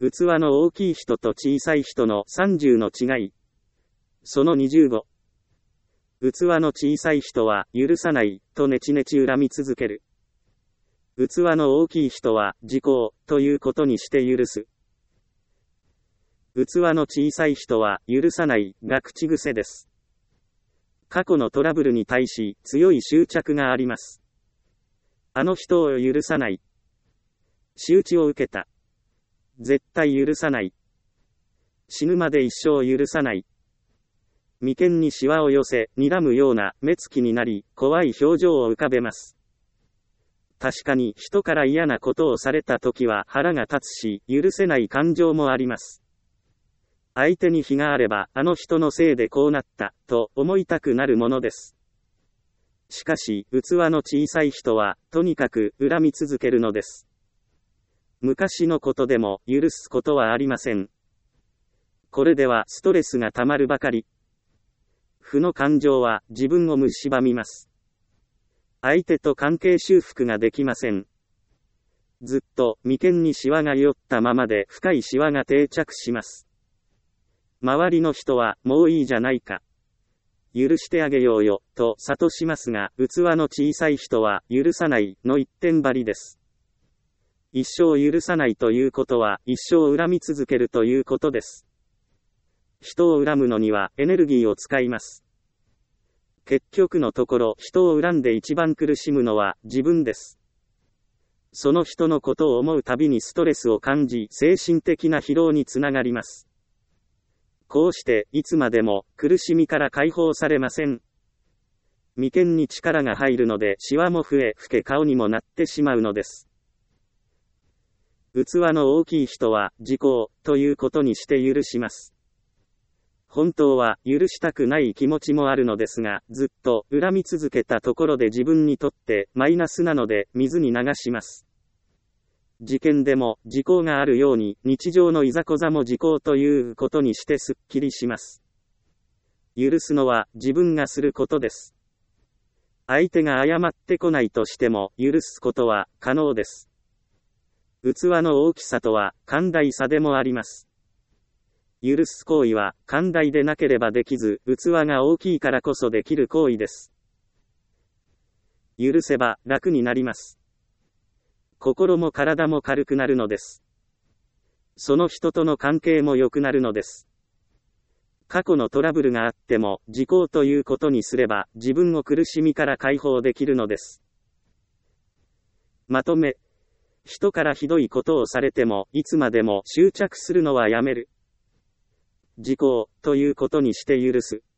器の大きい人と小さい人の30の違い。その25。器の小さい人は許さないとネチネチ恨み続ける。器の大きい人は時効ということにして許す。器の小さい人は許さないが口癖です。過去のトラブルに対し強い執着があります。あの人を許さない。仕打ちを受けた。絶対許さない。死ぬまで一生許さない。眉間にシワを寄せ、睨むような目つきになり、怖い表情を浮かべます。確かに人から嫌なことをされた時は腹が立つし、許せない感情もあります。相手に非があれば、あの人のせいでこうなった、と思いたくなるものです。しかし、器の小さい人は、とにかく恨み続けるのです。昔のことでも許すことはありません。これではストレスがたまるばかり。負の感情は自分を蝕みます。相手と関係修復ができません。ずっと眉間にシワが寄ったままで深いシワが定着します。周りの人はもういいじゃないか。許してあげようよ、と諭しますが、器の小さい人は許さないの一点張りです。一生許さないということは一生恨み続けるということです。人を恨むのにはエネルギーを使います。結局のところ人を恨んで一番苦しむのは自分です。その人のことを思うたびにストレスを感じ精神的な疲労につながります。こうしていつまでも苦しみから解放されません。眉間に力が入るのでシワも増え老け顔にもなってしまうのです。器の大きい人は時効ということにして許します。本当は許したくない気持ちもあるのですが、ずっと恨み続けたところで自分にとってマイナスなので水に流します。事件でも時効があるように日常のいざこざも時効ということにしてすっきりします。許すのは自分がすることです。相手が謝ってこないとしても許すことは可能です。器の大きさとは寛大さでもあります。許す行為は寛大でなければできず、器が大きいからこそできる行為です。許せば楽になります。心も体も軽くなるのです。その人との関係も良くなるのです。過去のトラブルがあっても時効ということにすれば自分を苦しみから解放できるのです。まとめ。人からひどいことをされてもいつまでも執着するのはやめる。時効ということにして許す。